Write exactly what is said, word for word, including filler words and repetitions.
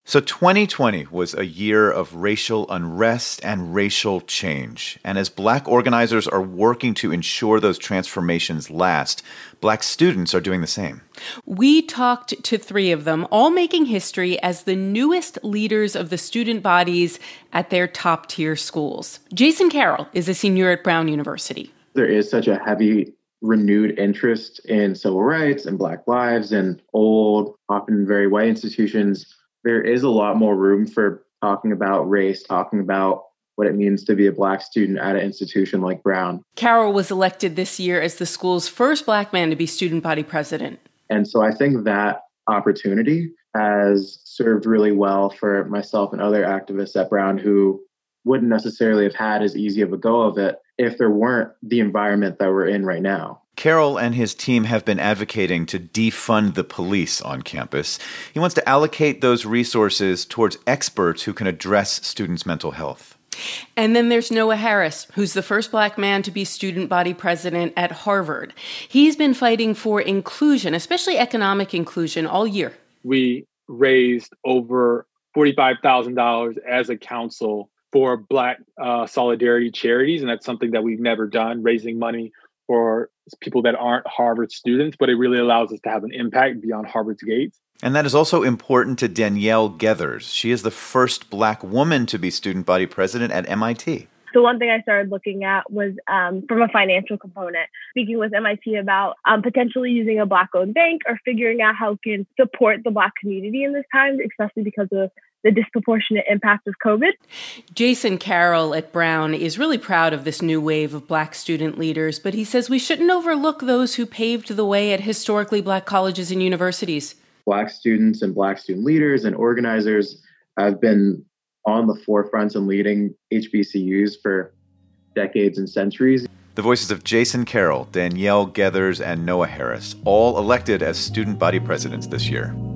So twenty twenty was a year of racial unrest and racial change. And as Black organizers are working to ensure those transformations last, Black students are doing the same. We talked to three of them, all making history as the newest leaders of the student bodies at their top-tier schools. Jason Carroll is a senior at Brown University. There is such a heavy, renewed interest in civil rights and Black lives and old, often very white institutions. There is a lot more room for talking about race, talking about what it means to be a Black student at an institution like Brown. Carroll was elected this year as the school's first Black man to be student body president. And so I think that opportunity has served really well for myself and other activists at Brown who wouldn't necessarily have had as easy of a go of it if there weren't the environment that we're in right now. Carroll and his team have been advocating to defund the police on campus. He wants to allocate those resources towards experts who can address students' mental health. And then there's Noah Harris, who's the first Black man to be student body president at Harvard. He's been fighting for inclusion, especially economic inclusion, all year. We raised over forty-five thousand dollars as a council for Black uh, solidarity charities, and that's something that we've never done, raising money for people that aren't Harvard students, but it really allows us to have an impact beyond Harvard's gates. And that is also important to Danielle Gethers. She is the first Black woman to be student body president at M I T. So one thing I started looking at was um, from a financial component, speaking with M I T about um, potentially using a Black-owned bank or figuring out how it can support the Black community in this time, especially because of the disproportionate impact of COVID. Jason Carroll at Brown is really proud of this new wave of Black student leaders, but he says we shouldn't overlook those who paved the way at historically Black colleges and universities. Black students and Black student leaders and organizers have been on the forefront and leading H B C Us for decades and centuries. The voices of Jason Carroll, Danielle Gethers, and Noah Harris, all elected as student body presidents this year.